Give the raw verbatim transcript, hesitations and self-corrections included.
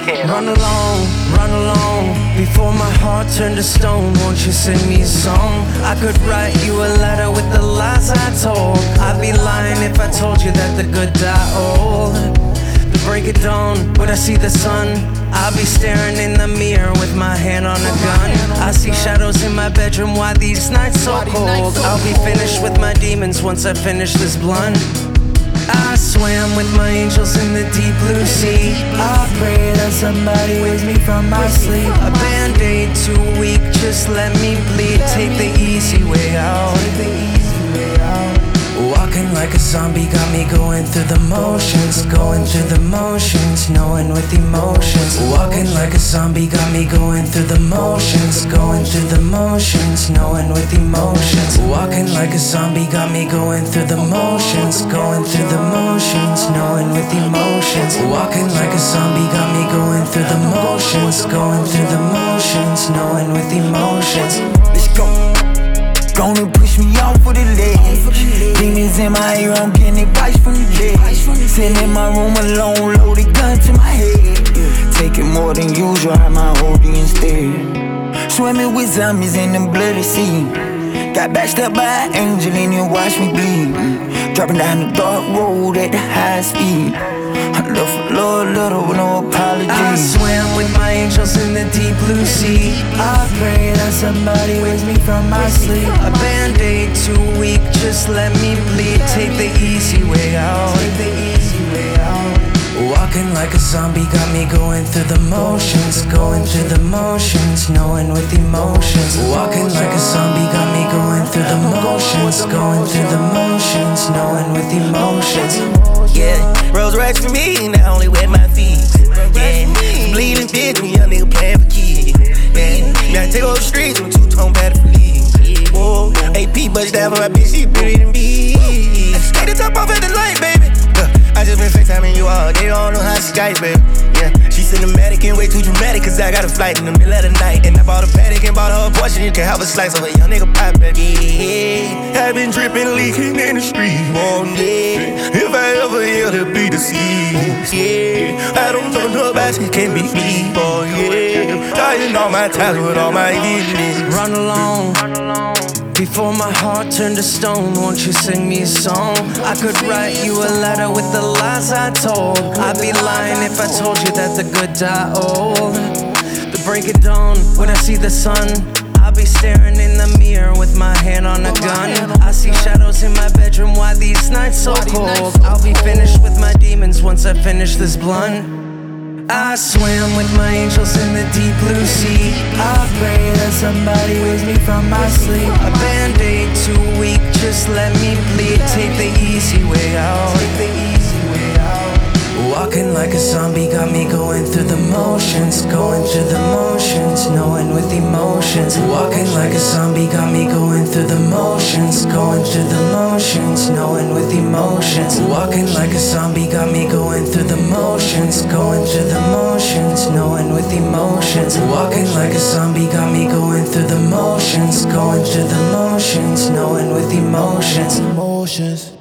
can. Run along, run along, before my heart turned to stone. Won't you sing me a song? I could write you a letter with the lies I told. I'd be lying if I told you that the good die old. The break of dawn, when I see the sun, I'll be staring in the mirror with my hand on a gun. I see shadows in my bedroom, why these nights so cold? I'll be finished with my demons once I finish this blunt. I swam with my angels in the deep blue sea. I pray that somebody wakes me from my sleep. A band-aid too weak, just let me bleed. Take the easy way out. Walking like a zombie got me going through the motions. Going through the motions, knowing with emotions. Walking like a zombie got me going through the motions. Going through the motions, knowing with emotions. Walking like a zombie got me going through the motions. Going through the motions, knowing with emotions. Walking like a zombie got me going through the motions. Going through the motions, knowing with emotions. Let's go. Gonna push me off for the ledge. Demons in my ear, I'm getting advice from the dead. Sitting in my room alone, loaded gun to my head. Taking more than usual, I might hold you instead. Swimming with zombies in the bloody sea. Got backstabbed by an angel and you watch me bleed. Dropping down the dark road at the high speed. I love for Lord little with no apology. I swam with my angels in the deep blue sea. I pray that somebody wakes me from my sleep. A band-aid too weak, just let me bleed. Take the easy way out. Walking like a zombie got me going through the motions. Going through the motions, knowing with emotions. Walking like a zombie got me going through the motions. Going through the motions, knowing with emotions. Yeah, Rose Royce for me, not only with my feet. Yeah, bleeding bitch, me young nigga playing for kids. Yeah, me I take over the streets, I'm two-tone better for league. Whoa, A P bust down for my bitch, she pretty than me. Skate the top off at the light, baby. Uh, I just been FaceTiming you all day, don't know how she Skype, baby. Yeah, she cinematic and way too dramatic, cause I got a flight in the middle of the night. And I bought a paddock and bought her a portion, you can have a slice of a young nigga pie, baby. Yeah, I've been dripping, leaking in the street all day. If I ever hear to be deceived, yeah, I don't know nobody can beat me, boy, yeah. Dying all my time with all my evenings. Run along, before my heart turned to stone. Won't you sing me a song? I could write you a letter with the lies I told. I'd be lying if I told you that the good die old. The break of dawn, when I see the sun, I'll be staring in the mirror with my hand on a gun. I see shadows in my bedroom, why these nights so cold? I'll be finished with my demons once I finish this blunt. I swam with my angels in the deep blue sea. I pray that somebody wakes me from my sleep. A band-aid too weak, just let me bleed. Take the easy way out. Walking like a zombie got me going through the motions. Going through the motions, knowing with emotions. Walking like a zombie got me going through the motions. Going through the motions, knowing with emotions. Walking like a zombie got me going through the motions. Going through the motions, knowing with emotions. Walking like a zombie got me going through the motions. Going through the motions, knowing with emotions. Emotions.